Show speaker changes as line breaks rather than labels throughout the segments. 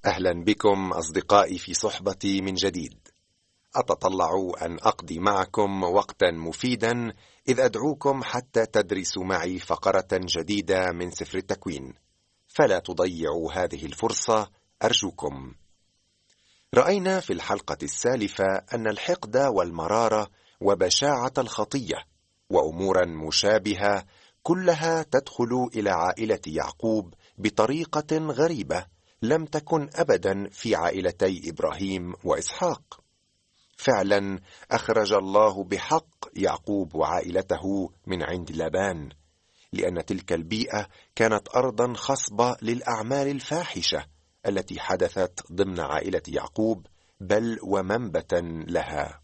أهلا بكم أصدقائي في صحبتي من جديد. أتطلع أن أقضي معكم وقتا مفيدا إذ أدعوكم حتى تدرسوا معي فقرة جديدة من سفر التكوين، فلا تضيعوا هذه الفرصة أرجوكم. رأينا في الحلقة السالفة أن الحقد والمرارة وبشاعة الخطية وأمورا مشابهة كلها تدخل إلى عائلة يعقوب بطريقة غريبة لم تكن أبدا في عائلتي إبراهيم وإسحاق. فعلا أخرج الله بحق يعقوب وعائلته من عند لابان، لأن تلك البيئة كانت أرضا خصبة للأعمال الفاحشة التي حدثت ضمن عائلة يعقوب، بل ومنبتا لها.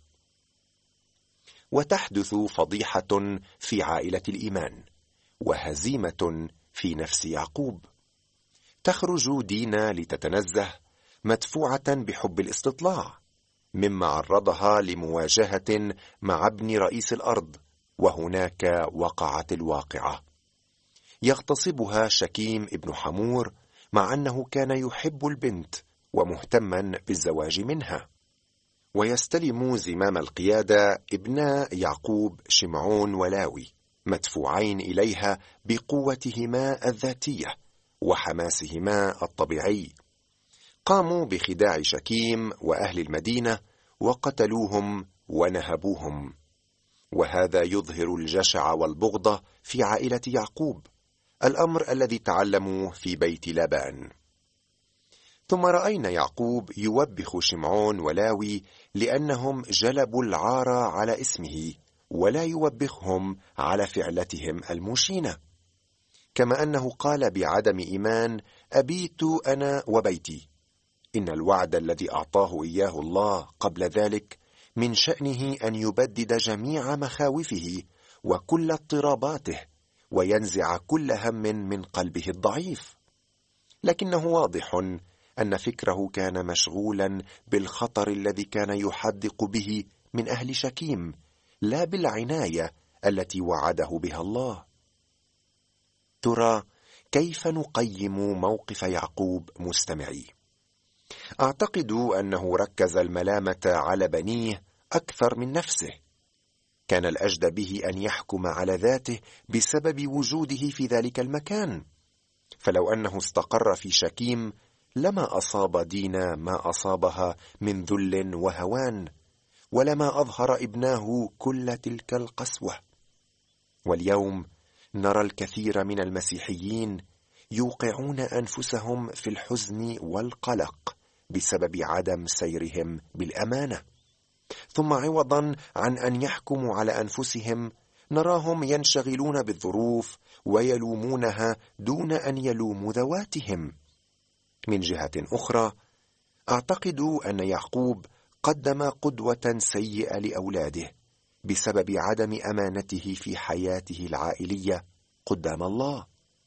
وتحدث فضيحة في عائلة الإيمان، وهزيمة في نفس يعقوب. تخرج دينا لتتنزه مدفوعة بحب الاستطلاع، مما عرضها لمواجهة مع ابن رئيس الأرض، وهناك وقعت الواقعة. يغتصبها شكيم ابن حمور، مع أنه كان يحب البنت ومهتما بالزواج منها. ويستلم زمام القيادة ابنا يعقوب شمعون ولاوي، مدفوعين إليها بقوتهما الذاتية وحماسهما الطبيعي. قاموا بخداع شكيم وأهل المدينة وقتلوهم ونهبوهم، وهذا يظهر الجشع والبغضة في عائلة يعقوب، الأمر الذي تعلموا في بيت لابان. ثم رأينا يعقوب يوبخ شمعون ولاوي لأنهم جلبوا العار على اسمه، ولا يوبخهم على فعلتهم المشينة، كما أنه قال بعدم إيمان: أبيت أنا وبيتي. إن الوعد الذي أعطاه إياه الله قبل ذلك من شأنه أن يبدد جميع مخاوفه وكل اضطراباته، وينزع كل هم من قلبه الضعيف. لكنه واضح أن فكره كان مشغولا بالخطر الذي كان يحدق به من أهل شكيم، لا بالعناية التي وعده بها الله. ترى كيف نقيم موقف يعقوب مستمعي؟ أعتقد أنه ركز الملامة على بنيه أكثر من نفسه. كان الأجدى به أن يحكم على ذاته بسبب وجوده في ذلك المكان، فلو أنه استقر في شكيم لما أصاب دينا ما أصابها من ذل وهوان، ولما أظهر ابناه كل تلك القسوة. واليوم نرى الكثير من المسيحيين يوقعون أنفسهم في الحزن والقلق بسبب عدم سيرهم بالأمانة، ثم عوضا عن أن يحكموا على أنفسهم نراهم ينشغلون بالظروف ويلومونها دون أن يلوموا ذواتهم. من جهة أخرى، أعتقد أن يعقوب قدم قدوة سيئة لأولاده بسبب عدم أمانته في حياته العائلية قدام الله.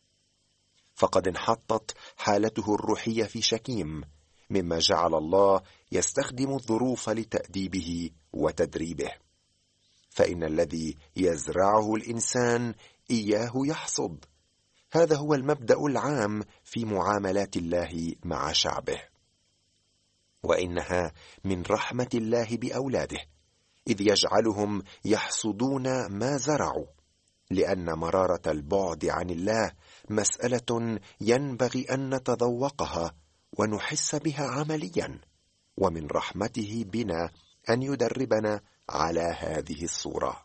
فقد انحطت حالته الروحية في شكيم، مما جعل الله يستخدم الظروف لتأديبه وتدريبه. فإن الذي يزرعه الإنسان إياه يحصد. هذا هو المبدأ العام في معاملات الله مع شعبه، وإنها من رحمة الله بأولاده، إذ يجعلهم يحصدون ما زرعوا، لأن مرارة البعد عن الله مسألة ينبغي أن نتذوقها ونحس بها عمليا، ومن رحمته بنا أن يدربنا على هذه الصورة.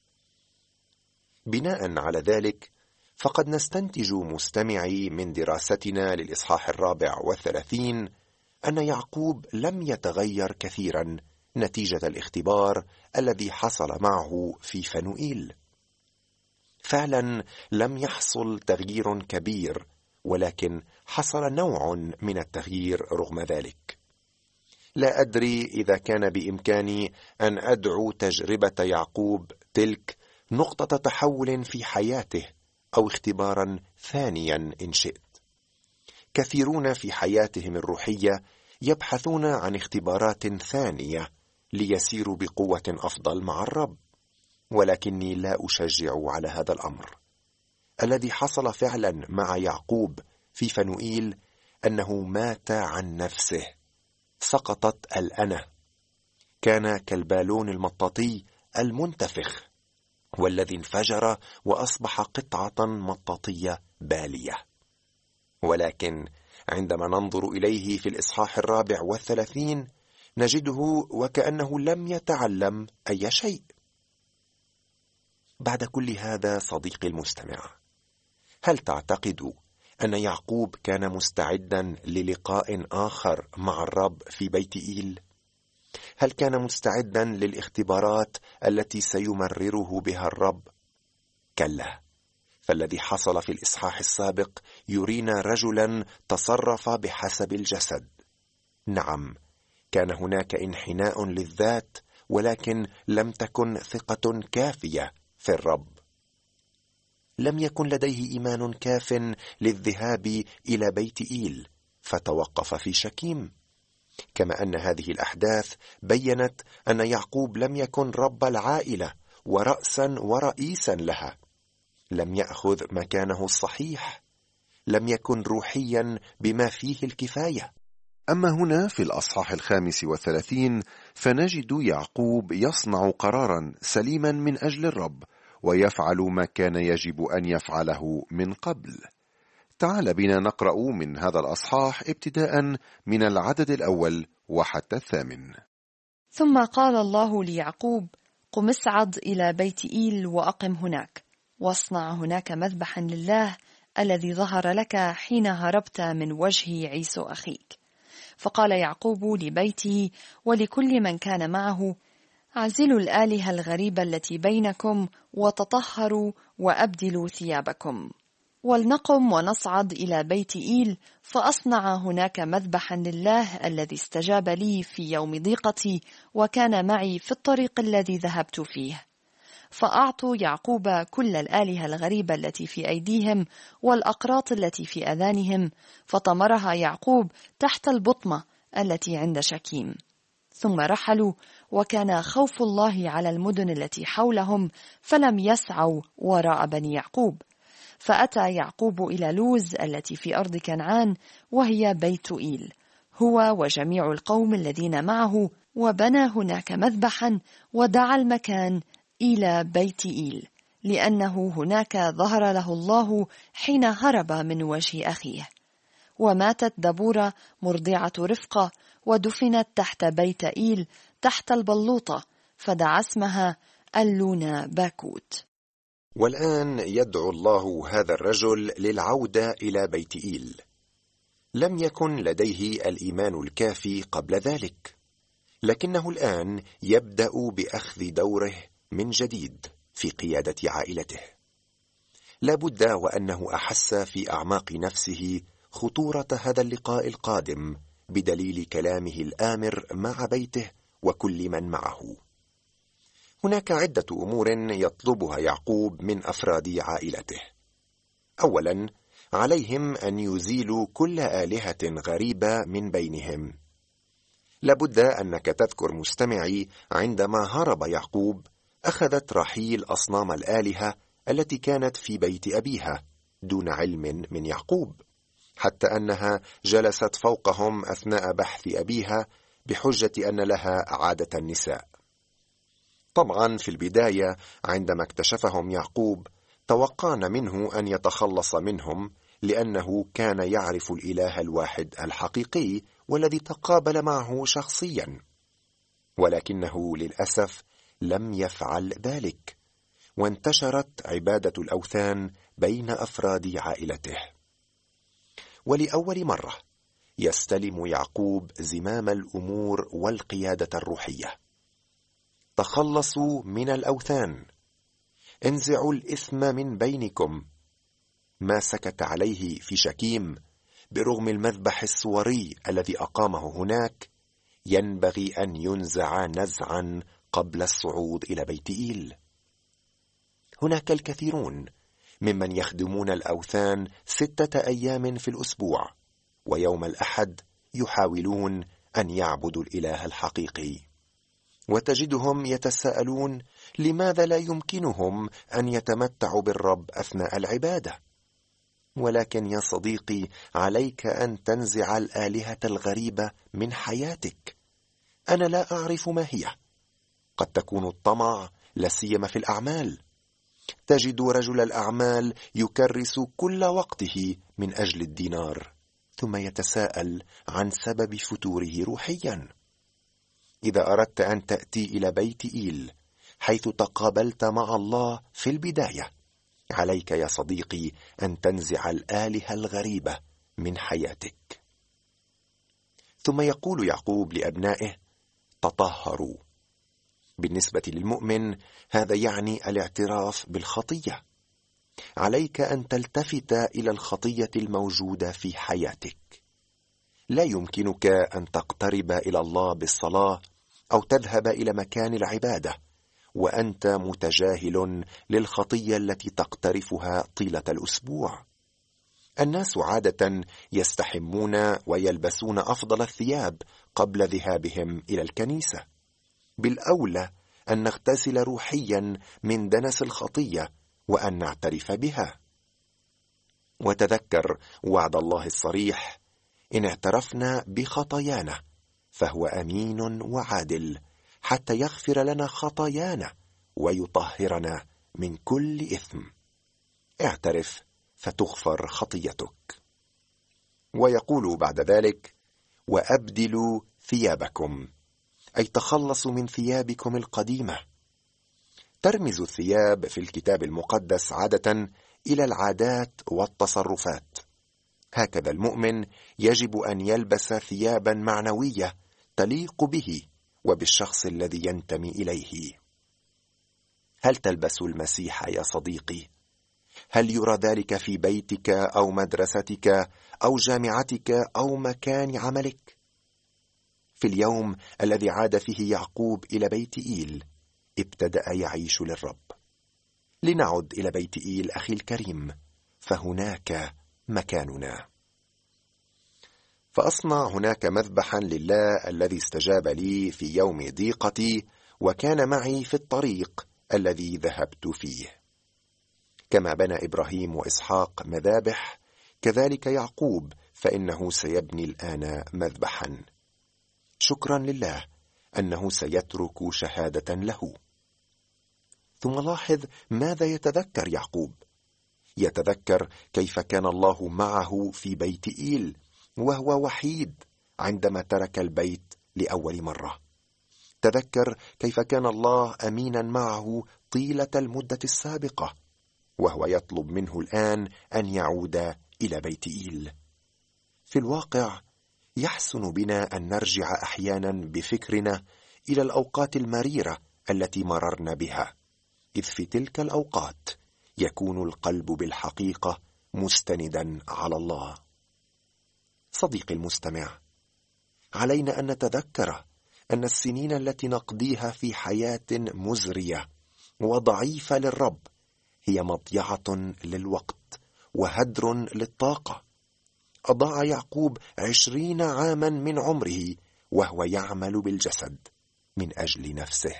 بناء على ذلك، فقد نستنتج مستمعي من دراستنا للإصحاح 34 أن يعقوب لم يتغير كثيرا نتيجة الاختبار الذي حصل معه في فنوئيل. فعلا لم يحصل تغيير كبير، ولكن حصل نوع من التغيير رغم ذلك. لا أدري إذا كان بإمكاني أن أدعو تجربة يعقوب تلك نقطة تحول في حياته، أو اختبارا ثانيا إن شئت. كثيرون في حياتهم الروحية يبحثون عن اختبارات ثانية ليسيروا بقوة أفضل مع الرب، ولكني لا أشجع على هذا الأمر. الذي حصل فعلا مع يعقوب في فنوئيل أنه مات عن نفسه. سقطت الأنا، كان كالبالون المطاطي المنتفخ والذي انفجر وأصبح قطعة مطاطية بالية. ولكن عندما ننظر إليه في الإصحاح 34 نجده وكأنه لم يتعلم أي شيء. بعد كل هذا صديقي المستمع، هل تعتقد أن يعقوب كان مستعدا للقاء آخر مع الرب في بيت إيل؟ هل كان مستعدا للاختبارات التي سيمرره بها الرب؟ كلا، فالذي حصل في الإصحاح السابق يرينا رجلا تصرف بحسب الجسد. نعم، كان هناك انحناء للذات، ولكن لم تكن ثقة كافية في الرب. لم يكن لديه إيمان كاف للذهاب إلى بيت إيل، فتوقف في شكيم. كما أن هذه الأحداث بيّنت أن يعقوب لم يكن رب العائلة ورأسا ورئيسا لها، لم يأخذ مكانه الصحيح، لم يكن روحيا بما فيه الكفاية.
أما هنا في الأصحاح 35 فنجد يعقوب يصنع قرارا سليما من أجل الرب، ويفعل ما كان يجب أن يفعله من قبل. تعال بنا نقرأ من هذا الأصحاح ابتداء من العدد الأول وحتى 8.
ثم قال الله ليعقوب: قم اصعد إلى بيت إيل وأقم هناك، واصنع هناك مذبحا لله الذي ظهر لك حين هربت من وجه عيسو أخيك. فقال يعقوب لبيته ولكل من كان معه: اعزلوا الآلهة الغريبة التي بينكم وتطهروا وأبدلوا ثيابكم، ولنقم ونصعد إلى بيت إيل فأصنع هناك مذبحا لله الذي استجاب لي في يوم ضيقتي وكان معي في الطريق الذي ذهبت فيه. فأعطوا يعقوب كل الآلهة الغريبة التي في أيديهم والأقراط التي في أذانهم، فطمرها يعقوب تحت البطمة التي عند شكيم. ثم رحلوا، وكان خوف الله على المدن التي حولهم، فلم يسعوا وراء بني يعقوب. فأتى يعقوب إلى لوز التي في أرض كنعان، وهي بيت إيل، هو وجميع القوم الذين معه، وبنى هناك مذبحا، ودعا المكان إلى بيت إيل، لأنه هناك ظهر له الله حين هرب من وجه أخيه. وماتت دبورة مرضعة رفقة، ودفنت تحت بيت إيل تحت البلوطة، فدعا اسمها اللونا باكوت.
والآن يدعو الله هذا الرجل للعودة إلى بيت إيل. لم يكن لديه الإيمان الكافي قبل ذلك، لكنه الآن يبدأ بأخذ دوره من جديد في قيادة عائلته. لا بد وأنه أحس في أعماق نفسه خطورة هذا اللقاء القادم بدليل كلامه الآمر مع بيته وكل من معه. هناك عدة أمور يطلبها يعقوب من أفراد عائلته. أولا، عليهم أن يزيلوا كل آلهة غريبة من بينهم. لابد أنك تذكر مستمعي عندما هرب يعقوب أخذت رحيل أصنام الآلهة التي كانت في بيت أبيها دون علم من يعقوب، حتى أنها جلست فوقهم أثناء بحث أبيها بحجة أن لها عادة النساء. طبعا في البداية عندما اكتشفهم يعقوب توقعنا منه أن يتخلص منهم، لأنه كان يعرف الإله الواحد الحقيقي والذي تقابل معه شخصيا، ولكنه للأسف لم يفعل ذلك، وانتشرت عبادة الأوثان بين أفراد عائلته. ولأول مرة يستلم يعقوب زمام الأمور والقيادة الروحية. تخلصوا من الأوثان، انزعوا الإثم من بينكم. ما سكت عليه في شكيم برغم المذبح الصوري الذي أقامه هناك ينبغي أن ينزع نزعا قبل الصعود إلى بيت إيل. هناك الكثيرون ممن يخدمون الأوثان 6 أيام في الأسبوع، ويوم الأحد يحاولون أن يعبدوا الإله الحقيقي، وتجدهم يتساءلون لماذا لا يمكنهم أن يتمتعوا بالرب أثناء العبادة. ولكن يا صديقي، عليك أن تنزع الآلهة الغريبة من حياتك. أنا لا أعرف ما هي. قد تكون الطمع، لا سيما في الأعمال. تجد رجل الأعمال يكرس كل وقته من أجل الدينار، ثم يتساءل عن سبب فتوره روحيا. إذا أردت أن تأتي إلى بيت إيل حيث تقابلت مع الله في البداية، عليك يا صديقي أن تنزع الآلهة الغريبة من حياتك. ثم يقول يعقوب لأبنائه: تطهروا. بالنسبة للمؤمن هذا يعني الاعتراف بالخطية. عليك أن تلتفت إلى الخطية الموجودة في حياتك. لا يمكنك أن تقترب إلى الله بالصلاة أو تذهب إلى مكان العبادة وأنت متجاهل للخطية التي تقترفها طيلة الأسبوع. الناس عادة يستحمون ويلبسون أفضل الثياب قبل ذهابهم إلى الكنيسة. بالأولى أن نغتسل روحيا من دنس الخطية وأن نعترف بها. وتذكر وعد الله الصريح: إن اعترفنا بخطايانا فهو أمين وعادل حتى يغفر لنا خطايانا ويطهرنا من كل إثم. اعترف فتغفر خطيتك. ويقول بعد ذلك: وأبدلوا ثيابكم، أي تخلصوا من ثيابكم القديمة. ترمز الثياب في الكتاب المقدس عادة إلى العادات والتصرفات. هكذا المؤمن يجب أن يلبس ثيابا معنوية تليق به وبالشخص الذي ينتمي إليه. هل تلبس المسيح يا صديقي؟ هل يرى ذلك في بيتك أو مدرستك أو جامعتك أو مكان عملك؟ في اليوم الذي عاد فيه يعقوب إلى بيت إيل ابتدأ يعيش للرب. لنعد إلى بيت إيل أخي الكريم، فهناك مكاننا. فأصنع هناك مذبحا لله الذي استجاب لي في يوم ضيقتي وكان معي في الطريق الذي ذهبت فيه. كما بنى إبراهيم وإسحاق مذابح، كذلك يعقوب فإنه سيبني الآن مذبحا. شكرا لله أنه سيترك شهادة له. ثم لاحظ ماذا يتذكر يعقوب. يتذكر كيف كان الله معه في بيت إيل وهو وحيد عندما ترك البيت لأول مرة. تذكر كيف كان الله أمينا معه طيلة المدة السابقة، وهو يطلب منه الآن أن يعود إلى بيت إيل. في الواقع يحسن بنا أن نرجع أحيانا بفكرنا إلى الأوقات المريرة التي مررنا بها، إذ في تلك الأوقات يكون القلب بالحقيقة مستندا على الله. صديقي المستمع، علينا أن نتذكر أن السنين التي نقضيها في حياة مزرية وضعيفة للرب هي مضيعة للوقت وهدر للطاقة. أضاع يعقوب 20 عاما من عمره وهو يعمل بالجسد من أجل نفسه.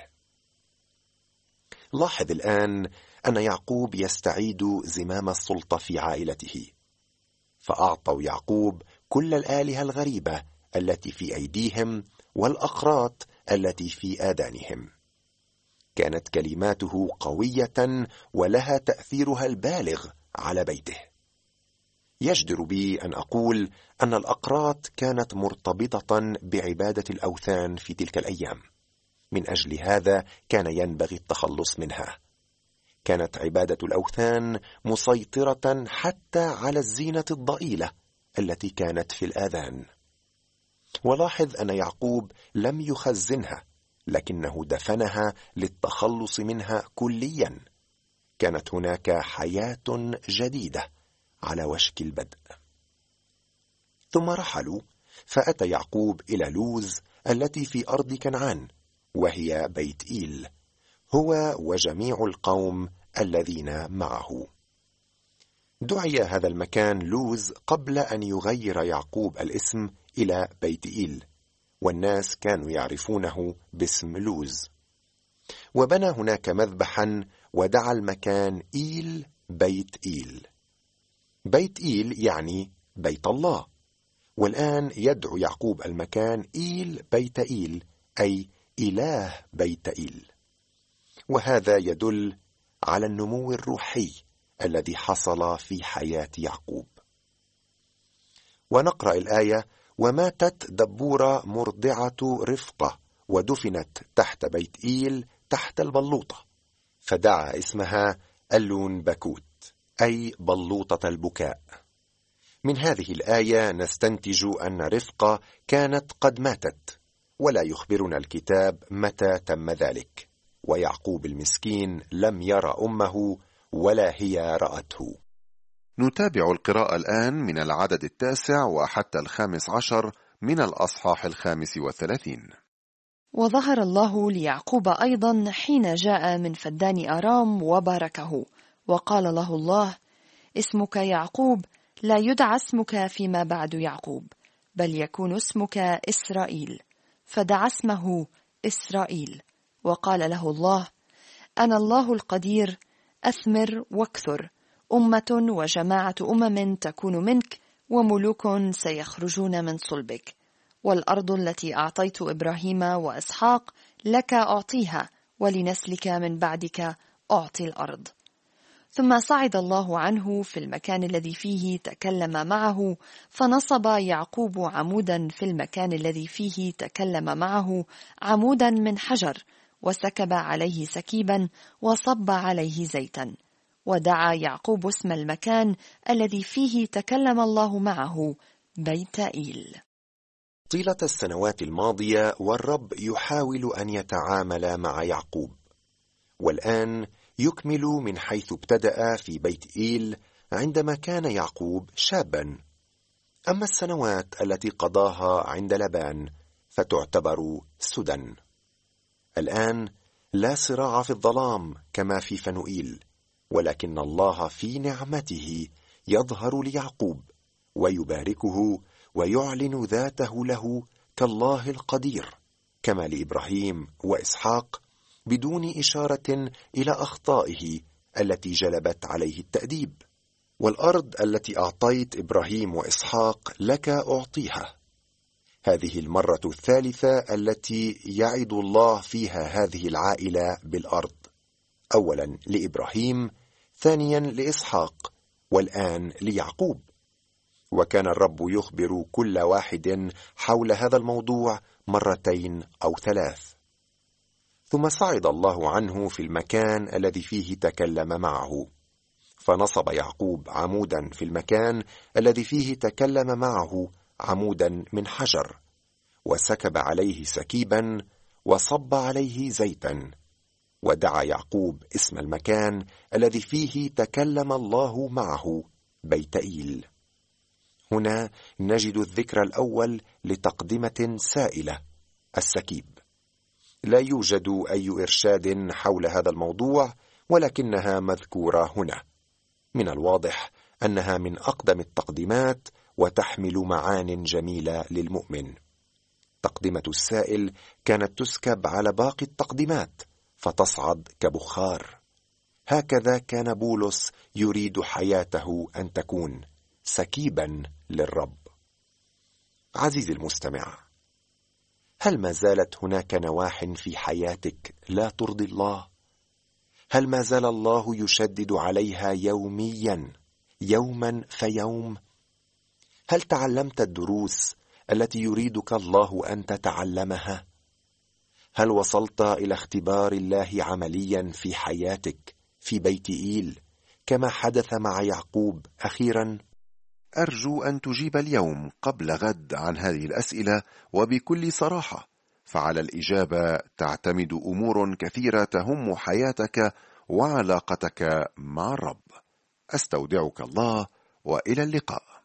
لاحظ الآن أن يعقوب يستعيد زمام السلطة في عائلته، فأعطوا يعقوب كل الآلهة الغريبة التي في أيديهم والأقراط التي في آذانهم. كانت كلماته قوية ولها تأثيرها البالغ على بيته. يجدر بي أن أقول أن الأقراط كانت مرتبطة بعبادة الأوثان في تلك الأيام، من أجل هذا كان ينبغي التخلص منها. كانت عبادة الأوثان مسيطرة حتى على الزينة الضئيلة التي كانت في الآذان. ولاحظ أن يعقوب لم يخزنها، لكنه دفنها للتخلص منها كليا. كانت هناك حياة جديدة على وشك البدء. ثم رحلوا، فأتى يعقوب إلى لوز التي في أرض كنعان، وهي بيت إيل، هو وجميع القوم الذين معه. دعي هذا المكان لوز قبل أن يغير يعقوب الاسم إلى بيت إيل، والناس كانوا يعرفونه باسم لوز. وبنى هناك مذبحا ودعا المكان إيل بيت إيل. بيت إيل يعني بيت الله، والآن يدعو يعقوب المكان إيل بيت إيل، أي إله بيت إيل. وهذا يدل على النمو الروحي الذي حصل في حياة يعقوب. ونقرأ الآية: وماتت دبورة مرضعة رفقة ودفنت تحت بيت إيل تحت البلوطة، فدعا اسمها ألون بكوت، أي بلوطة البكاء. من هذه الآية نستنتج أن رفقة كانت قد ماتت، ولا يخبرنا الكتاب متى تم ذلك، ويعقوب المسكين لم يرى أمه ولا هي رأته.
نتابع القراءة الآن من العدد 9 وحتى 15 من الأصحاح 35.
وظهر الله ليعقوب أيضا حين جاء من فدان أرام وباركه، وقال له الله: اسمك يعقوب، لا يدعى اسمك فيما بعد يعقوب، بل يكون اسمك إسرائيل. فدعا اسمه إسرائيل. وقال له الله: أنا الله القدير، أثمر واكثر، أمة وجماعة تكون منك، وملوك سيخرجون من صلبك. والأرض التي أعطيت إبراهيم وإسحاق لك أعطيها، ولنسلك من بعدك أعطي الأرض. ثم صعد الله عنه في المكان الذي فيه تكلم معه، فنصب يعقوب عمودا في المكان الذي فيه تكلم معه، عمودا من حجر، وسكب عليه سكيبا، وصب عليه زيتا. ودعا يعقوب اسم المكان الذي فيه تكلم الله معه بيت إيل.
طيلة السنوات الماضية والرب يحاول أن يتعامل مع يعقوب، والآن يكمل من حيث ابتدأ في بيت إيل عندما كان يعقوب شابا. أما السنوات التي قضاها عند لبان فتعتبر سدى. الآن لا صراع في الظلام كما في فنوئيل، ولكن الله في نعمته يظهر ليعقوب ويباركه ويعلن ذاته له كالله القدير، كما لإبراهيم وإسحاق، بدون إشارة إلى أخطائه التي جلبت عليه التأديب. والأرض التي أعطيت إبراهيم وإسحاق لك أعطيها. هذه المرة الثالثة التي يعد الله فيها هذه العائلة بالأرض، أولا لإبراهيم، ثانيا لإسحاق، والآن ليعقوب. وكان الرب يخبر كل واحد حول هذا الموضوع مرتين أو ثلاث. ثم صعد الله عنه في المكان الذي فيه تكلم معه، فنصب يعقوب عمودا في المكان الذي فيه تكلم معه، عمودا من حجر، وسكب عليه سكيبا، وصب عليه زيتا. ودعا يعقوب اسم المكان الذي فيه تكلم الله معه بيت إيل. هنا نجد الذكر الأول لتقدمة سائلة، السكيب. لا يوجد أي إرشاد حول هذا الموضوع، ولكنها مذكورة هنا. من الواضح أنها من أقدم التقديمات، وتحمل معان جميلة للمؤمن. تقدمة السائل كانت تسكب على باقي التقديمات فتصعد كبخار. هكذا كان بولس يريد حياته أن تكون سكيبا للرب. عزيزي المستمع، هل ما زالت هناك نواح في حياتك لا ترضي الله؟ هل ما زال الله يشدد عليها يوميا، يوما فيوم؟ هل تعلمت الدروس التي يريدك الله أن تتعلمها؟ هل وصلت إلى اختبار الله عمليا في حياتك في بيت إيل كما حدث مع يعقوب أخيرا؟
أرجو أن تجيب اليوم قبل غد عن هذه الأسئلة وبكل صراحة، فعلى الإجابة تعتمد أمور كثيرة تهم حياتك وعلاقتك مع الرب. أستودعك الله، وإلى اللقاء.